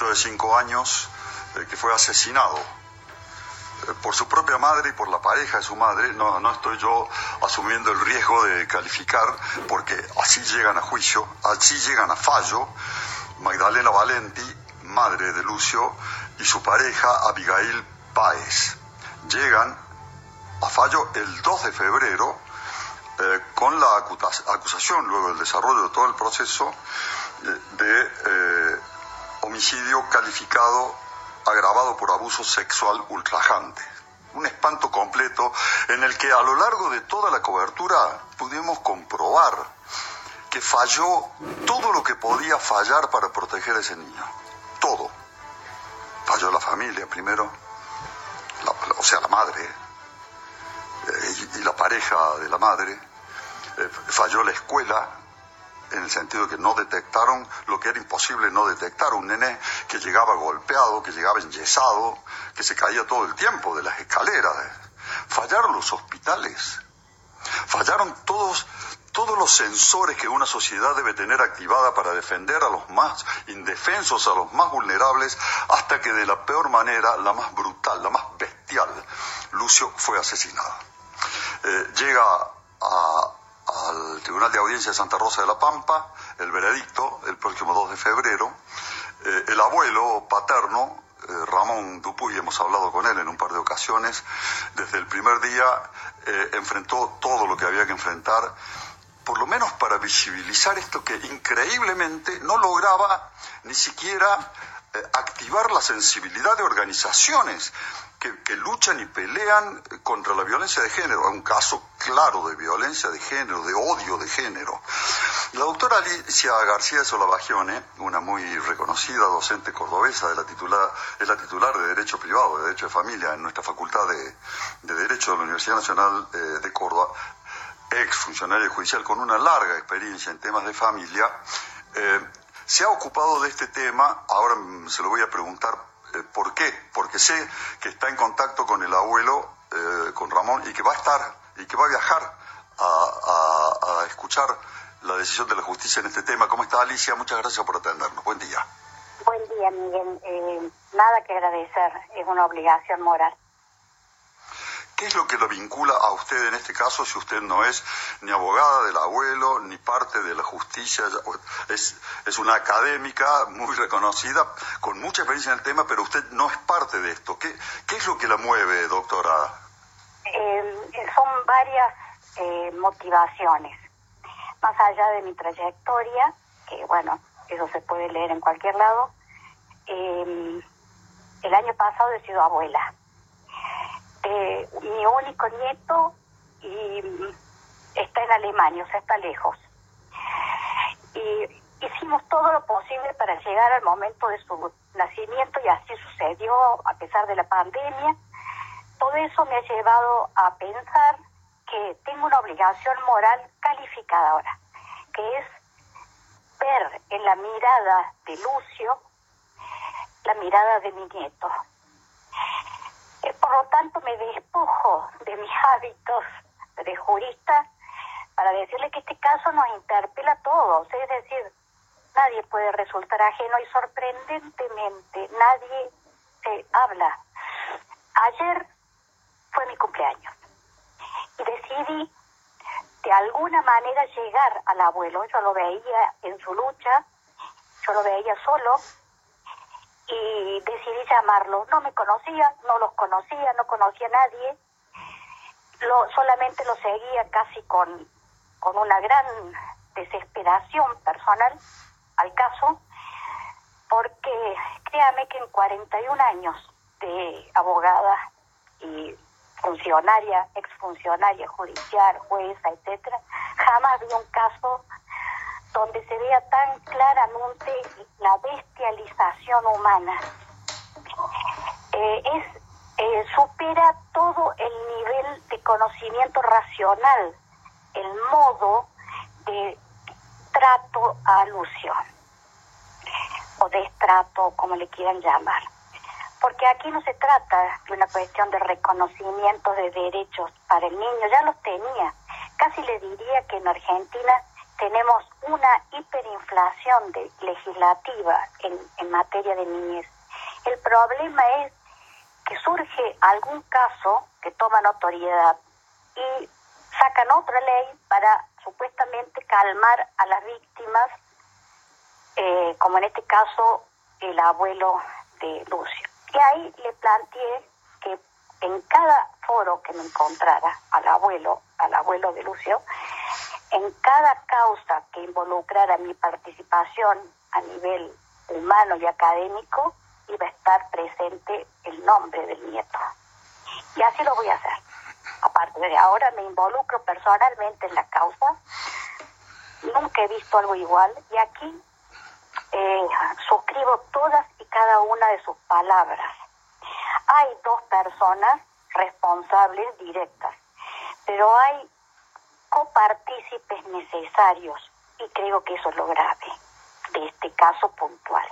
chiquito de 5 años que fue asesinado por su propia madre y por la pareja de su madre. No estoy yo asumiendo el riesgo de calificar, porque así llegan a juicio, así llegan a fallo Magdalena Valenti, madre de Lucio, y su pareja Abigail Páez. Llegan a fallo el 2 de febrero con la acusación, luego del desarrollo de todo el proceso, de homicidio calificado agravado por abuso sexual ultrajante. Un espanto completo en el que a lo largo de toda la cobertura pudimos comprobar que falló todo lo que podía fallar para proteger a ese niño. Todo. Falló la familia primero, la madre, y la pareja de la madre. Falló la escuela, en el sentido de que no detectaron lo que era imposible no detectar, un nené que llegaba golpeado, que llegaba enyesado, que se caía todo el tiempo de las escaleras. Fallaron los hospitales, fallaron todos los sensores que una sociedad debe tener activada para defender a los más indefensos, a los más vulnerables, hasta que de la peor manera, la más brutal, la más bestial, Lucio fue asesinado. Llega al Tribunal de Audiencia de Santa Rosa de la Pampa el veredicto el próximo 2 de febrero. El abuelo paterno, Ramón Dupuy, hemos hablado con él en un par de ocasiones, desde el primer día enfrentó todo lo que había que enfrentar, por lo menos para visibilizar esto que increíblemente no lograba ni siquiera activar la sensibilidad de organizaciones que luchan y pelean contra la violencia de género. Un caso claro de violencia de género, de odio de género. La doctora Alicia García Solabagione, una muy reconocida docente cordobesa, es la titular de Derecho Privado, de Derecho de Familia en nuestra Facultad de Derecho de la Universidad Nacional de Córdoba, ex funcionaria judicial con una larga experiencia en temas de familia, se ha ocupado de este tema. Ahora se lo voy a preguntar por qué, porque sé que está en contacto con el abuelo, con Ramón, y que va a estar, y que va a viajar a escuchar la decisión de la justicia en este tema. ¿Cómo está, Alicia? Muchas gracias por atendernos. Buen día. Buen día, Miguel. Nada que agradecer, es una obligación moral. ¿Qué es lo que lo vincula a usted en este caso, si usted no es ni abogada del abuelo, ni parte de la justicia? Es una académica muy reconocida, con mucha experiencia en el tema, pero usted no es parte de esto. ¿Qué es lo que la mueve, doctora? Son varias motivaciones. Más allá de mi trayectoria, que bueno, eso se puede leer en cualquier lado, el año pasado he sido abuela. Mi único nieto y está en Alemania, o sea, está lejos. Y hicimos todo lo posible para llegar al momento de su nacimiento, y así sucedió a pesar de la pandemia. Todo eso me ha llevado a pensar que tengo una obligación moral calificada ahora, que es ver en la mirada de Lucio la mirada de mi nieto. Por lo tanto, me despojo de mis hábitos de jurista para decirle que este caso nos interpela a todos. Es decir, nadie puede resultar ajeno y sorprendentemente nadie se habla. Ayer fue mi cumpleaños y decidí de alguna manera llegar al abuelo. Yo lo veía en su lucha, yo lo veía solo, y decidí llamarlo. No me conocía, no los conocía, no conocía a nadie. Solamente lo seguía casi con una gran desesperación personal al caso, porque créame que en 41 años de abogada y funcionaria, exfuncionaria judicial, jueza, etcétera, jamás vi un caso donde se vea tan claramente la bestialización humana. Supera todo el nivel de conocimiento racional, el modo de trato a Lucio, o destrato, como le quieran llamar. Porque aquí no se trata de una cuestión de reconocimiento de derechos para el niño, ya los tenía. Casi le diría que en Argentina tenemos una hiperinflación legislativa en materia de niñez. El problema es que surge algún caso que toma notoriedad y sacan otra ley para supuestamente calmar a las víctimas, como en este caso el abuelo de Lucio. Y ahí le planteé que en cada foro que me encontrara al abuelo de Lucio, en cada causa que involucrara mi participación a nivel humano y académico, iba a estar presente el nombre del nieto. Y así lo voy a hacer. Aparte de ahora me involucro personalmente en la causa. Nunca he visto algo igual. Y aquí suscribo todas y cada una de sus palabras. Hay dos personas responsables directas, pero hay copartícipes necesarios, y creo que eso es lo grave de este caso puntual.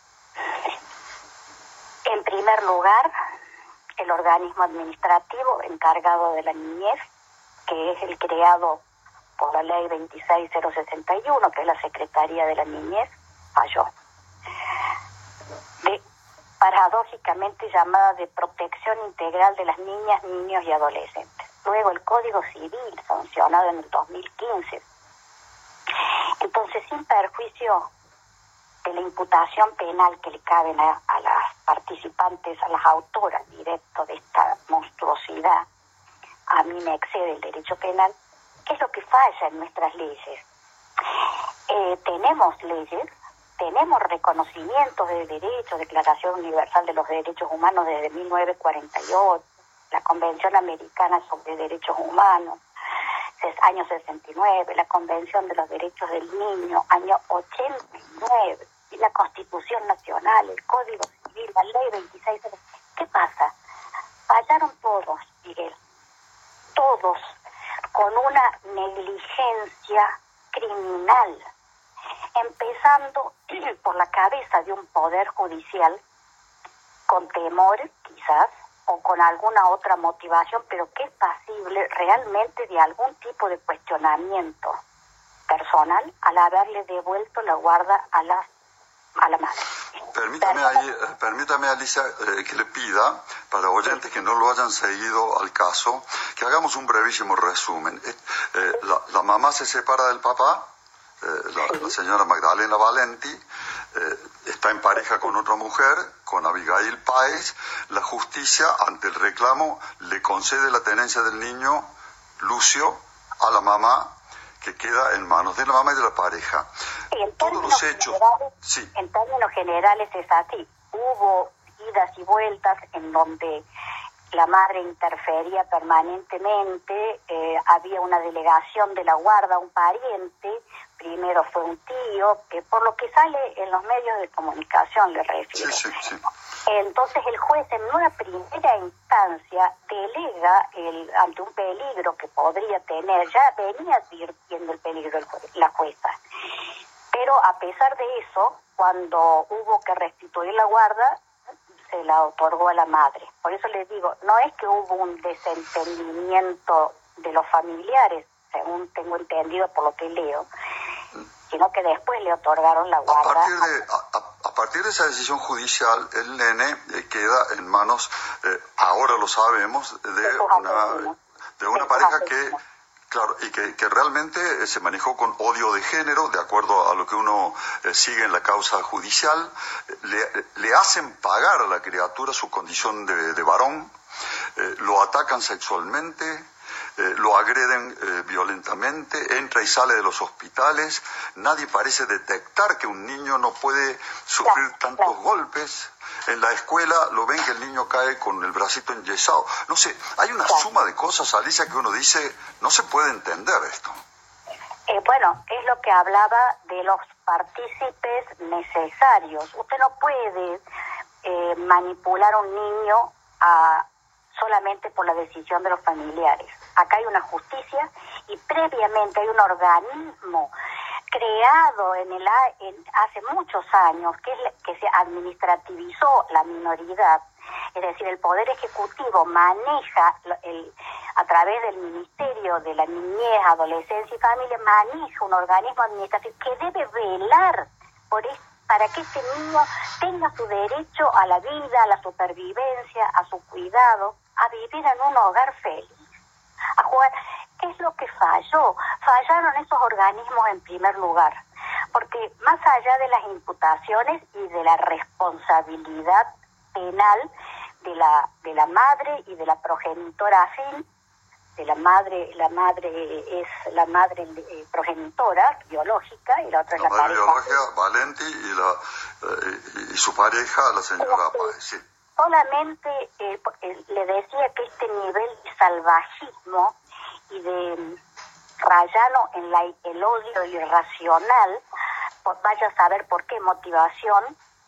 En primer lugar, el organismo administrativo encargado de la niñez, que es el creado por la ley 26061, que es la Secretaría de la Niñez, falló. Paradójicamente llamada de Protección Integral de las Niñas, Niños y Adolescentes. Luego el Código Civil, sancionado en el 2015. Entonces, sin perjuicio de la imputación penal que le caben a las participantes, a las autoras directas de esta monstruosidad, a mí me excede el derecho penal. ¿Qué es lo que falla en nuestras leyes? Tenemos leyes, tenemos reconocimientos de derechos, Declaración Universal de los Derechos Humanos desde 1948, la Convención Americana sobre Derechos Humanos, año 69, la Convención de los Derechos del Niño, año 89, y la Constitución Nacional, el Código Civil, la Ley 26. ¿Qué pasa? Fallaron todos, Miguel, todos, con una negligencia criminal, empezando por la cabeza de un poder judicial con temores, quizás, o con alguna otra motivación, pero que es pasible realmente de algún tipo de cuestionamiento personal al haberle devuelto la guarda a la madre. Permítame, Alicia, que le pida, para oyentes que no lo hayan seguido al caso, que hagamos un brevísimo resumen. La mamá se separa del papá, la señora Magdalena Valenti, está en pareja con otra mujer, con Abigail Páez. La justicia, ante el reclamo, le concede la tenencia del niño, Lucio, a la mamá, que queda en manos de la mamá y de la pareja. Todos los hechos... Sí. En términos generales es así. Hubo idas y vueltas en donde la madre interfería permanentemente, había una delegación de la guarda, un pariente, primero fue un tío, que por lo que sale en los medios de comunicación le refiero. Sí. Entonces el juez en una primera instancia delega ante un peligro que podría tener, ya venía advirtiendo el peligro la jueza, pero a pesar de eso, cuando hubo que restituir la guarda, se la otorgó a la madre. Por eso les digo, no es que hubo un desentendimiento de los familiares, según tengo entendido por lo que leo, sino que después le otorgaron la guarda. A partir de esa decisión judicial, el nene queda en manos, ahora lo sabemos, de una pareja que, claro, y que realmente se manejó con odio de género, de acuerdo a lo que uno sigue en la causa judicial. Le hacen pagar a la criatura su condición de varón, lo atacan sexualmente, lo agreden violentamente, entra y sale de los hospitales. Nadie parece detectar que un niño no puede sufrir tantos golpes. En la escuela lo ven que el niño cae con el bracito enyesado. No sé, hay una suma de cosas, Alicia, que uno dice, no se puede entender esto. Bueno, es lo que hablaba de los partícipes necesarios. Usted no puede manipular a un niño solamente por la decisión de los familiares. Acá hay una justicia y previamente hay un organismo creado hace muchos años que se administrativizó la minoridad, es decir, el Poder Ejecutivo maneja a través del Ministerio de la Niñez, Adolescencia y Familia, maneja un organismo administrativo que debe velar para que este niño tenga su derecho a la vida, a la supervivencia, a su cuidado, a vivir en un hogar feliz, a jugar. ¿Qué es lo que falló? Fallaron esos organismos en primer lugar, porque más allá de las imputaciones y de la responsabilidad penal de la madre y de la progenitora afín, de la madre es la madre progenitora biológica y la otra es la madre pareja biológica, Valenti, y su pareja, la señora Páez, sí. Solamente le decía que este nivel de salvajismo y de rayano en el odio irracional, vaya a saber por qué motivación,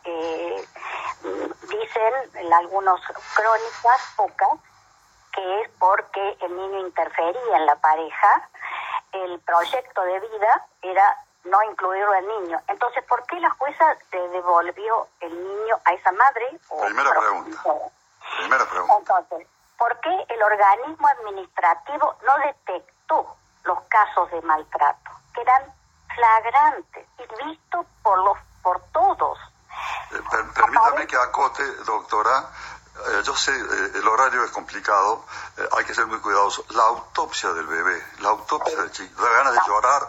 dicen en algunas crónicas, pocas, que es porque el niño interfería en la pareja. El proyecto de vida era no incluirlo al niño. Entonces, ¿por qué la jueza le devolvió el niño a esa madre? Primera pregunta. Entonces, ¿por qué el organismo administrativo no detectó los casos de maltrato, que eran flagrantes y vistos por todos? Permítame que acote, doctora. Yo sé, el horario es complicado, hay que ser muy cuidadoso. La autopsia del bebé, la autopsia del chico, da ganas de llorar.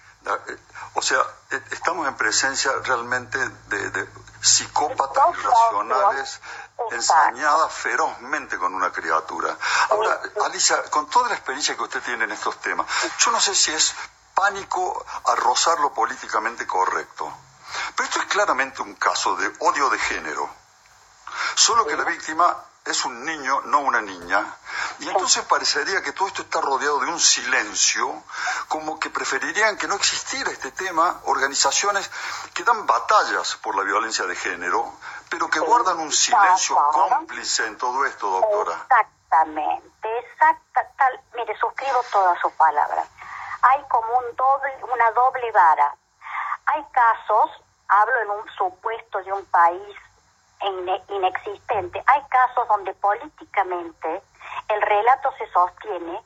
O sea, estamos en presencia realmente de psicópatas irracionales ensañadas ferozmente con una criatura. Ahora, Alicia, con toda la experiencia que usted tiene en estos temas, yo no sé si es pánico a rozar lo políticamente correcto, pero esto es claramente un caso de odio de género. Solo que la víctima es un niño, no una niña, y entonces parecería que todo esto está rodeado de un silencio, como que preferirían que no existiera este tema, organizaciones que dan batallas por la violencia de género, pero que guardan un silencio cómplice en todo esto, doctora. Exactamente, mire, suscribo todas sus palabras. Hay como una doble vara. Hay casos, hablo en un supuesto de un país inexistente, hay casos donde políticamente el relato se sostiene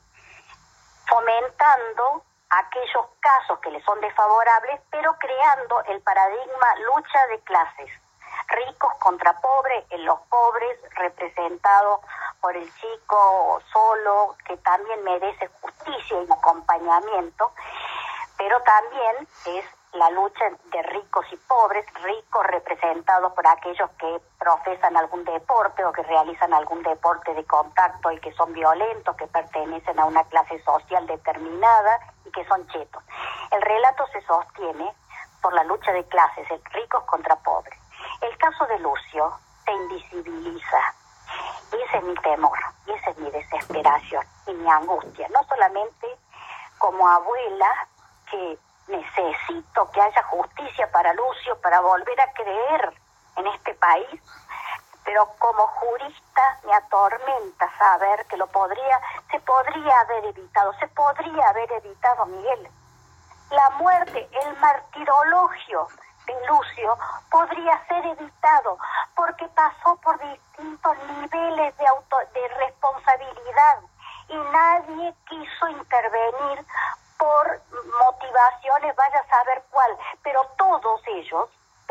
fomentando aquellos casos que le son desfavorables, pero creando el paradigma lucha de clases, ricos contra pobres, en los pobres representados por el chico solo, que también merece justicia y acompañamiento, pero también es la lucha de ricos y pobres, ricos representados por aquellos que profesan algún deporte o que realizan algún deporte de contacto y que son violentos, que pertenecen a una clase social determinada y que son chetos. El relato se sostiene por la lucha de clases, ricos contra pobres. El caso de Lucio se invisibiliza y ese es mi temor, y esa es mi desesperación y mi angustia, no solamente como abuela que necesito que haya justicia para Lucio, para volver a creer en este país, pero como jurista me atormenta saber que se podría haber evitado, Miguel. La muerte, el martirologio de Lucio podría ser evitado, porque pasó por distintos niveles de responsabilidad y nadie quiso intervenir por motivaciones, vaya a saber cuál, pero todos ellos,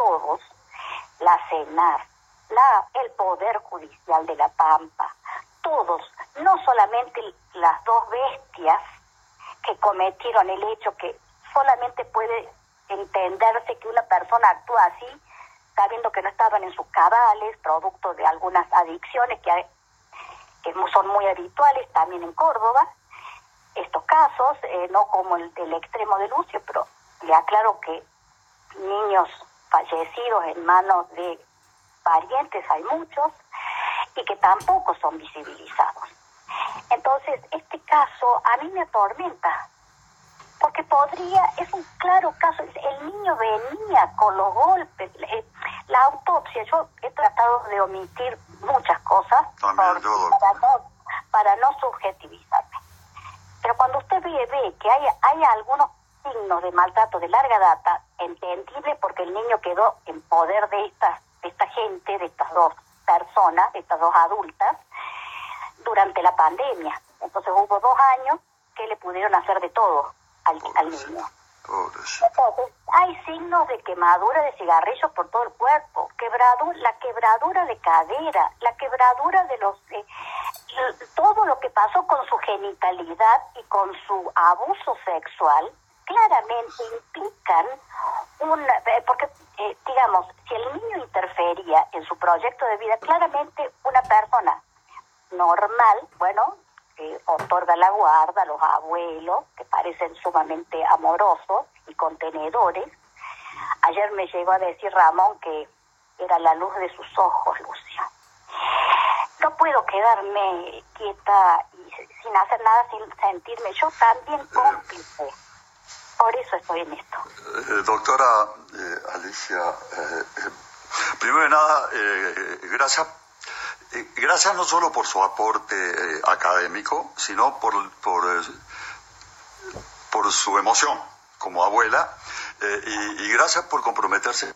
la CENAR, el Poder Judicial de La Pampa, todos, no solamente las dos bestias que cometieron el hecho, que solamente puede entenderse que una persona actúa así, sabiendo que no estaban en sus cabales, producto de algunas adicciones que son muy habituales también en Córdoba. Estos casos, no como el del extremo de Lucio, pero le aclaro que niños fallecidos en manos de parientes hay muchos y que tampoco son visibilizados. Entonces, este caso a mí me atormenta, porque es un claro caso, el niño venía con los golpes, la autopsia, yo he tratado de omitir muchas cosas para no subjetivizarme. Pero cuando usted ve que hay algunos signos de maltrato de larga data, entendible porque el niño quedó en poder de esta gente, de estas dos personas, de estas dos adultas, durante la pandemia. Entonces hubo 2 años que le pudieron hacer de todo al niño. Pobrecito. Entonces, hay signos de quemadura de cigarrillos por todo el cuerpo, la quebradura de cadera, la quebradura de todo lo que pasó con su genitalidad y con su abuso sexual, claramente implican porque, digamos, si el niño interfería en su proyecto de vida, claramente una persona normal, bueno, que otorga la guarda a los abuelos, que parecen sumamente amorosos y contenedores. Ayer me llegó a decir Ramón que era la luz de sus ojos, Lucio. No puedo quedarme quieta y sin hacer nada, sin sentirme yo también cómplice. Por eso estoy en esto. Doctora Alicia, primero de nada, gracias no solo por su aporte académico, sino por su emoción como abuela, y gracias por comprometerse.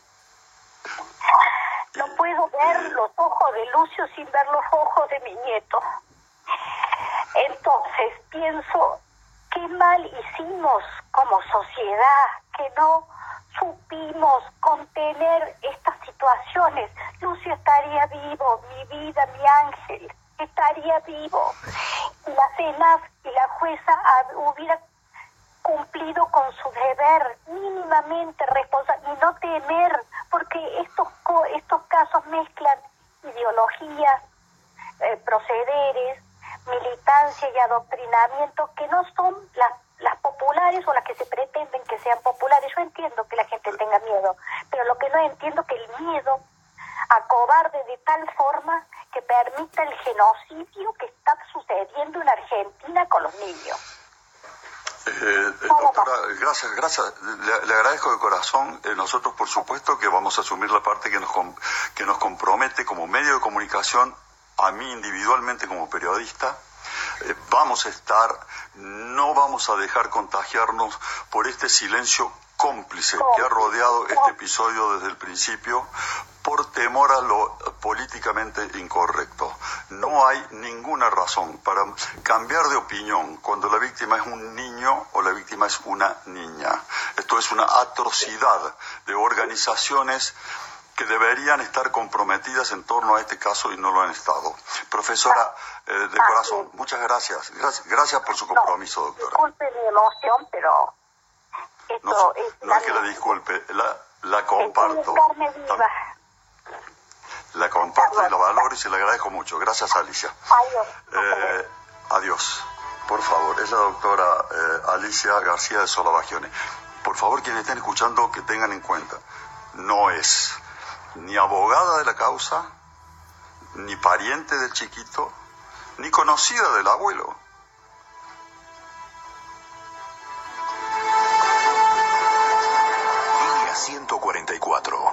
No puedo ver los ojos de Lucio sin ver los ojos de mi nieto. Entonces pienso, qué mal hicimos como sociedad, que no supimos contener estas situaciones. Lucio estaría vivo, mi vida, mi ángel, estaría vivo. Y la CENAF y la jueza hubiera cumplido con su deber, mínimamente responsable, y no temer, porque estos casos mezclan ideologías, procederes, militancia y adoctrinamiento que no son las populares o las que se pretenden que sean populares. Yo entiendo que la gente tenga miedo, pero lo que no entiendo es que el miedo acobarde de tal forma que permita el genocidio que está sucediendo en Argentina con los niños. Doctora, gracias. Le agradezco de corazón. Nosotros, por supuesto, que vamos a asumir la parte que nos compromete como medio de comunicación, a mí individualmente como periodista. Vamos a estar, no vamos a dejar contagiarnos por este silencio cómplice que ha rodeado este episodio desde el principio, por temor a lo políticamente incorrecto. No hay ninguna razón para cambiar de opinión cuando la víctima es un niño o la víctima es una niña. Esto es una atrocidad de organizaciones que deberían estar comprometidas en torno a este caso y no lo han estado. Profesora, de corazón, muchas gracias. Gracias por su compromiso, doctora. Disculpe mi emoción, pero esto no es que la disculpe, la comparto. La comparto y la valoro y se la agradezco mucho. Gracias, Alicia. Adiós. Adiós. Por favor, es la doctora Alicia García de Solabagione. Por favor, quienes estén escuchando, que tengan en cuenta, no es ni abogada de la causa, ni pariente del chiquito, ni conocida del abuelo.